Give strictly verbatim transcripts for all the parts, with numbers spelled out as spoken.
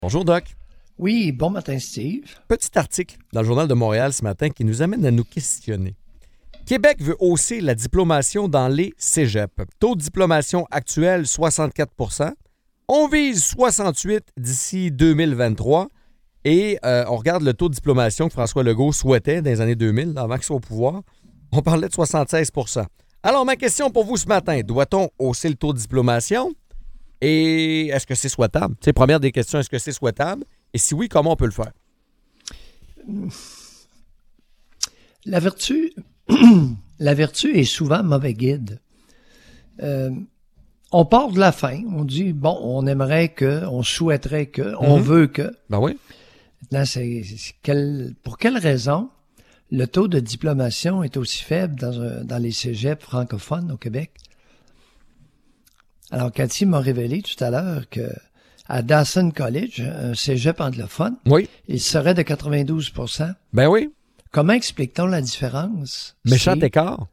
Bonjour, Doc. Oui, bon matin, Steve. Petit article dans le Journal de Montréal ce matin qui nous amène à nous questionner. Québec veut hausser la diplomation dans les cégeps. Taux de diplomation actuel, soixante-quatre pour cent. On vise soixante-huit d'ici deux mille vingt-trois. Et euh, on regarde le taux de diplomation que François Legault souhaitait dans les années deux mille, avant qu'il soit au pouvoir. On parlait de soixante-seize pour cent. Alors, ma question pour vous ce matin, doit-on hausser le taux de diplomation? Et est-ce que c'est souhaitable? Tu sais, première des questions, est-ce que c'est souhaitable? Et si oui, comment on peut le faire? La vertu, la vertu est souvent mauvais guide. Euh, on part de la fin, on dit, bon, on aimerait que, on souhaiterait que, on Mm-hmm. veut que. Ben oui. Maintenant, c'est, c'est quel, pour quelle raison le taux de diplomation est aussi faible dans, un, dans les cégeps francophones au Québec? Alors, Cathy m'a révélé tout à l'heure que à Dawson College, un cégep anglophone, Oui. il serait de quatre-vingt-douze pour cent. Ben oui. Comment explique-t-on la différence? Méchant C'est- écart.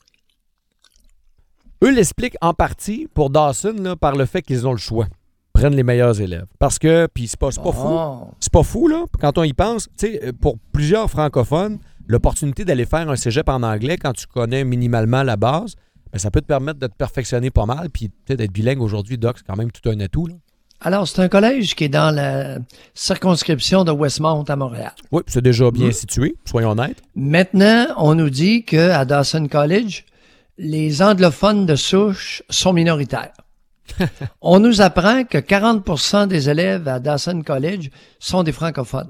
Eux l'expliquent en partie pour Dawson là, par le fait qu'ils ont le choix. Ils prennent les meilleurs élèves. Parce que, puis c'est pas, c'est pas fou. Bon. C'est pas fou, là, quand on y pense. Tu sais, pour plusieurs francophones, l'opportunité d'aller faire un cégep en anglais quand tu connais minimalement la base, ben, ça peut te permettre de te perfectionner pas mal. Puis peut-être d'être bilingue aujourd'hui, Doc, c'est quand même tout un atout. Là. Alors, c'est un collège qui est dans la circonscription de Westmount à Montréal. Oui, c'est déjà bien Mm. situé, soyons honnêtes. Maintenant, on nous dit qu'à Dawson College, les anglophones de souche sont minoritaires. On nous apprend que quarante pour cent des élèves à Dawson College sont des francophones.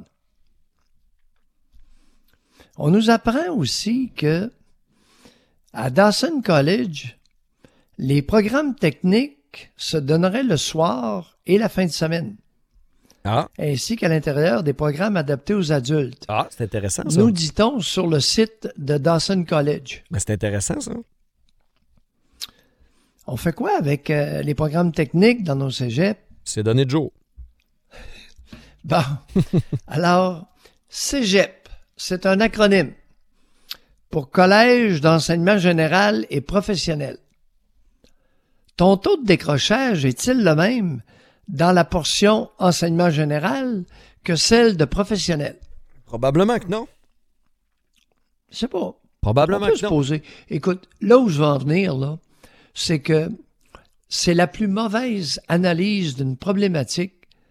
On nous apprend aussi que à Dawson College, les programmes techniques se donneraient le soir et la fin de semaine, Ah, ainsi qu'à l'intérieur des programmes adaptés aux adultes. ah c'est intéressant, ça. Nous dit-on sur le site de Dawson College. Ben, c'est intéressant, ça. On fait quoi avec euh, les programmes techniques dans nos cégeps? C'est donné de jour. Bon, alors, cégep, c'est un acronyme pour Collège d'enseignement général et professionnel. Ton taux de décrochage est-il le même dans la portion enseignement général que celle de professionnel? Probablement que non. Je sais pas. Probablement On peut que se non. poser. Écoute, là où je veux en venir, là, c'est que c'est la plus mauvaise analyse d'une problématique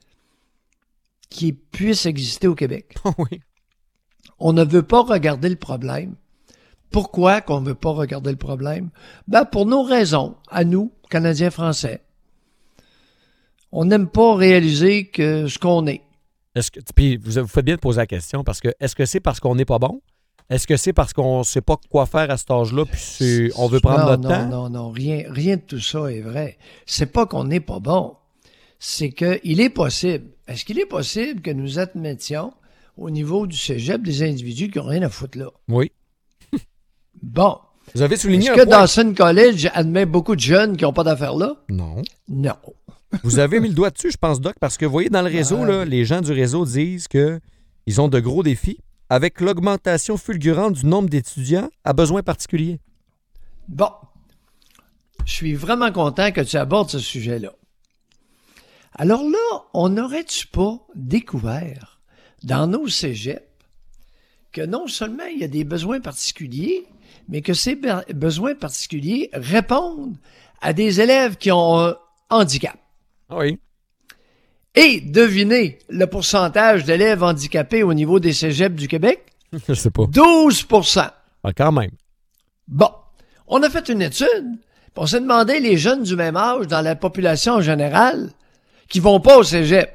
qui puisse exister au Québec. oui. On ne veut pas regarder le problème. Pourquoi qu'on ne veut pas regarder le problème? Ben, pour nos raisons, à nous, Canadiens français. On n'aime pas réaliser que ce qu'on est. Est-ce que, puis vous, vous faites bien de poser la question parce que est-ce que c'est parce qu'on n'est pas bon? Est-ce que c'est parce qu'on ne sait pas quoi faire à cet âge-là puis c'est- on veut prendre non, notre non, temps? Non, non, rien, rien de tout ça est vrai. C'est pas qu'on n'est pas bon. C'est qu'il est possible. Est-ce qu'il est possible que nous admettions au niveau du cégep des individus qui n'ont rien à foutre là? Oui. Bon. Vous avez souligné Est-ce un que point. Dawson College admet beaucoup de jeunes qui n'ont pas d'affaires là? Non. Non. Vous avez mis le doigt dessus, je pense, Doc, parce que vous voyez, dans le réseau, Ouais. là, les gens du réseau disent qu'ils ont de gros défis avec l'augmentation fulgurante du nombre d'étudiants à besoins particuliers. Bon. Je suis vraiment content que tu abordes ce sujet-là. Alors là, on n'aurait-tu pas découvert dans nos cégeps que non seulement il y a des besoins particuliers, mais que ces be- besoins particuliers répondent à des élèves qui ont un handicap. Ah oui. Et devinez le pourcentage d'élèves handicapés au niveau des cégeps du Québec? Je sais pas. douze pour cent. Ah, quand même. Bon, on a fait une étude, puis on s'est demandé les jeunes du même âge dans la population en général qui vont pas au cégep.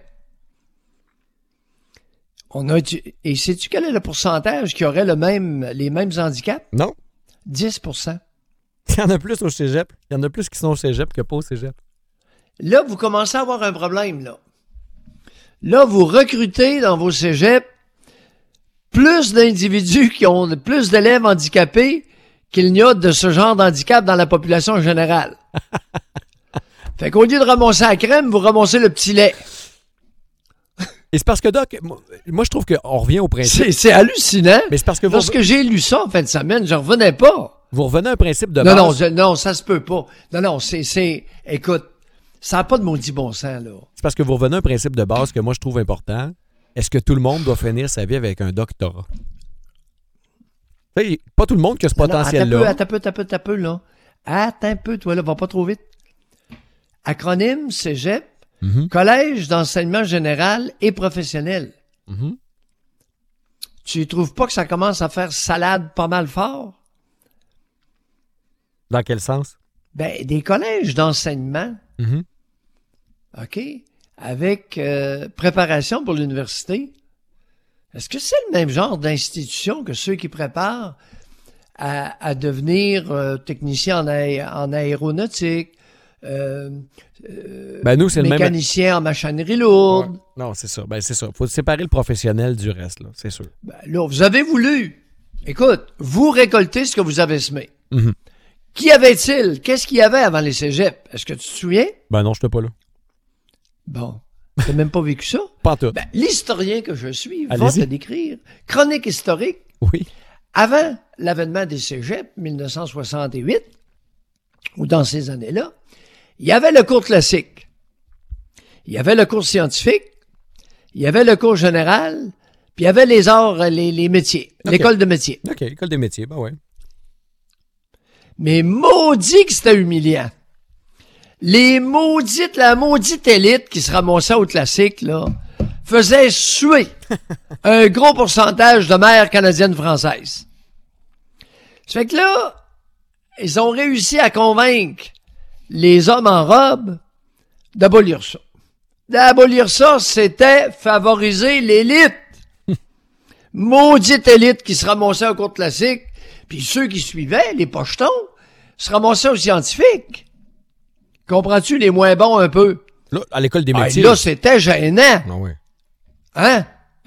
On a étu- et sais-tu quel est le pourcentage qui aurait le même, les mêmes handicaps? Non. dix pour cent. Il y en a plus au cégep. Il y en a plus qui sont au cégep que pas au cégep. Là, vous commencez à avoir un problème, là. Là, vous recrutez dans vos cégeps plus d'individus qui ont plus d'élèves handicapés qu'il n'y a de ce genre d'handicap dans la population générale. Fait qu'au lieu de ramasser la crème, vous ramassez le petit lait. Et c'est parce que, Doc, moi, moi, je trouve qu'on revient au principe. C'est, c'est hallucinant. Mais c'est parce que vous, Lorsque j'ai lu ça en fin de semaine, je revenais pas. vous revenez à un principe de Non, base. non, je- non, ça se peut pas. Non, non, c'est, c'est, écoute, Ça n'a pas de maudit bon sens, là. C'est parce que vous revenez à un principe de base que moi, je trouve important. Est-ce que tout le monde doit finir sa vie avec un doctorat? T'sais, pas tout le monde qui a ce potentiel-là. Attends un peu, attends un peu, attends un peu, là. Attends un peu, toi, là, va pas trop vite. Acronyme, cégep, Mm-hmm. collège d'enseignement général et professionnel. Mm-hmm. Tu trouves pas que ça commence à faire salade pas mal fort? Dans quel sens? Ben, des collèges d'enseignement, Mm-hmm. OK, avec euh, préparation pour l'université. Est-ce que c'est le même genre d'institution que ceux qui préparent à, à devenir euh, technicien en, aé- en aéronautique, euh, euh, Ben nous, c'est le même. mécanicien en machinerie lourde? Ouais. Non, c'est ça. Ben, c'est ça. Faut séparer le professionnel du reste, là. C'est sûr. Ben, là, vous avez voulu. Écoute, vous récoltez ce que vous avez semé. Mm-hmm. Qu'y avait-il? Qu'est-ce qu'il y avait avant les cégeps? Est-ce que tu te souviens? Ben non, je n'étais pas là. Bon. T'as même pas vécu ça? Pas en tout. Ben, l'historien que je suis va Allez-y. te décrire. Chronique historique. Oui. Avant l'avènement des cégeps, mille neuf cent soixante-huit, ou dans ces années-là, il y avait le cours classique. Il y avait le cours scientifique. Il y avait le cours général. Puis il y avait les arts, les, les métiers. OK. L'école de métiers. OK, école des métiers, ben ouais. Mais maudit que c'était humiliant. Les maudites, la maudite élite qui se ramassait au classique, là, faisait suer un gros pourcentage de mères canadiennes françaises. Ça fait que là, ils ont réussi à convaincre les hommes en robe d'abolir ça. D'abolir ça, c'était favoriser l'élite. Maudite élite qui se ramassait au cours classique, puis ceux qui suivaient, les pochetons, se ramassaient aux scientifiques. Comprends-tu, les moins bons un peu? Là, à l'école des Ah, métiers. là, c'était gênant. Ah ouais. Hein?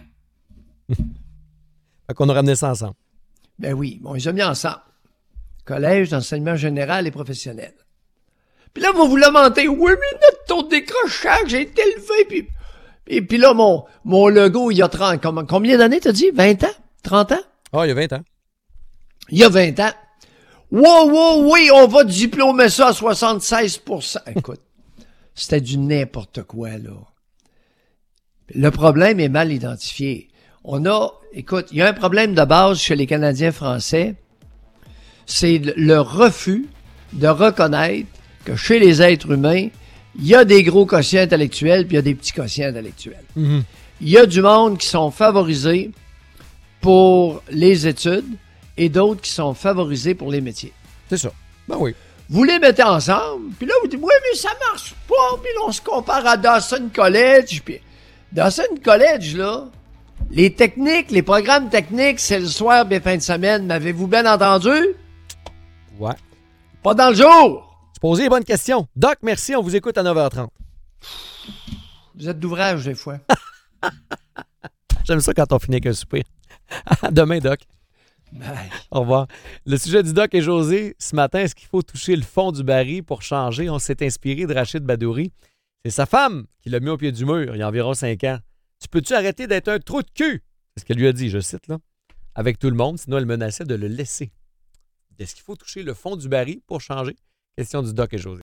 Fait qu'on a ramené ça ensemble. Ben oui, bon, ils ont mis ensemble. Collège d'enseignement général et professionnel. Puis là, vous vous lamentez. Oui, mais notre taux de décrochage est élevé. Puis, et puis là, mon, mon logo, il y a trente. Combien, combien d'années, t'as dit? vingt ans? trente ans? Ah, il y a vingt ans. Il y a vingt ans. Wow, wow, oui, on va diplômer ça à soixante-seize pour cent. Écoute, c'était du n'importe quoi, là. Le problème est mal identifié. On a, écoute, il y a un problème de base chez les Canadiens français. C'est le- le refus de reconnaître que chez les êtres humains, il y a des gros quotients intellectuels puis il y a des petits quotients intellectuels. Mm-hmm. Il y a du monde qui sont favorisés pour les études et d'autres qui sont favorisés pour les métiers. C'est ça. Ben oui. Vous les mettez ensemble, puis là, vous dites, oui, mais ça marche pas, puis là, on se compare à Dawson College, puis Dawson College, là, les techniques, les programmes techniques, c'est le soir, bien fin de semaine, m'avez-vous bien entendu? Ouais. Pas dans le jour! Tu posais les bonnes questions. Doc, merci, on vous écoute à neuf heures trente. Vous êtes d'ouvrage, des fois. J'aime ça quand on finit avec un soupir. À demain, Doc. Bye. Au revoir. Le sujet du Doc et José, ce matin, est-ce qu'il faut toucher le fond du baril pour changer? On s'est inspiré de Rachid Badouri. C'est sa femme qui l'a mis au pied du mur il y a environ cinq ans. Tu peux-tu arrêter d'être un trou de cul? C'est ce qu'elle lui a dit, je cite, là. Avec tout le monde, sinon elle menaçait de le laisser. Est-ce qu'il faut toucher le fond du baril pour changer? Question du Doc et José.